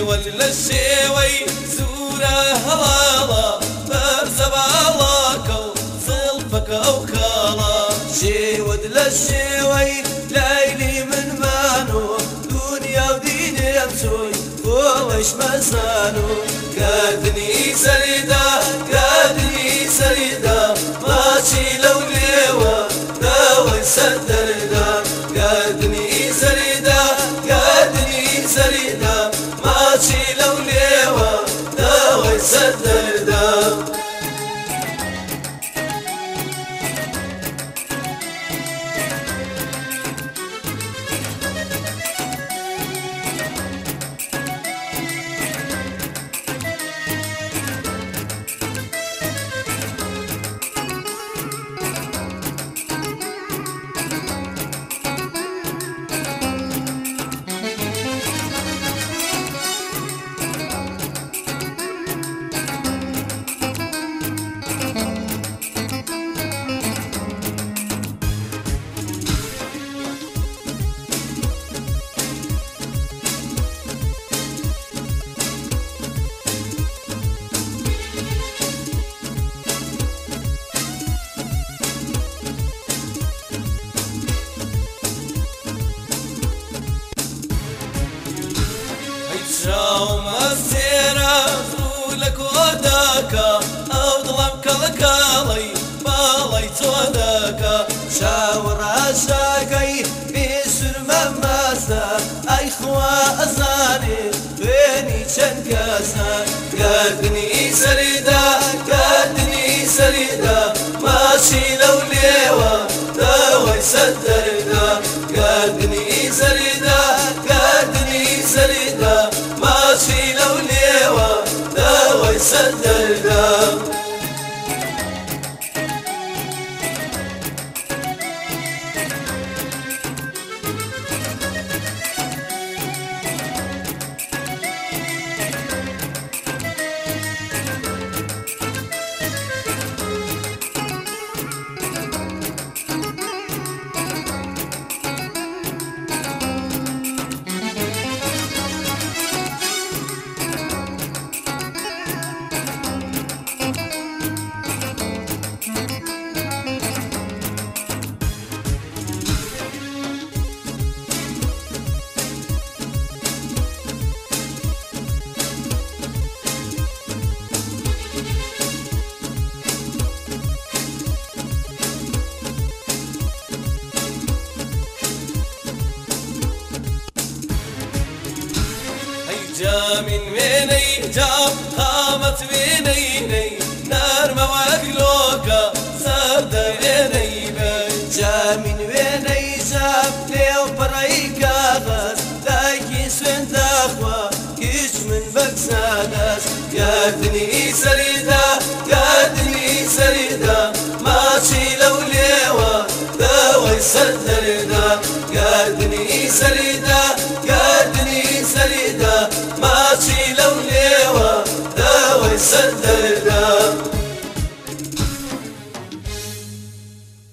ولا الشيوي زورا هلالا برزبالاك وصلفك او خالا شيود للشيوي ليلي من مانو دنيا ودين يمسوي وليش مسانو قادني سريدا قادني سريدا ماشي لو ليوا داوي سدردا قادني سريدا قادني سريدا ماشي لو ليوا داوي سدردا شاوم السيرة زولك وداكا أو ظلمك الكالي بالي توداكا شاور عشاكي بيسر مماسا أي خوا أزاني بيني شنكاسا قادني سريدا قادني سريدا ماشي لو ليوا داوي سدردا قادني سريدا قادني سريدا ماشي لو ليوا داوي سدردا جا من ويني جا قامت ويني نار مواقلوكا زرد ويني جا من ويني جاب ليو برايكا غاز دايكي سوين داخوا كيش من بكساناس قادني سريدا قادني سريدا ماشي لو ليوا داوي سدردا قادني سريدا قادني سريدا ماشي لو ليوا داوي سدردا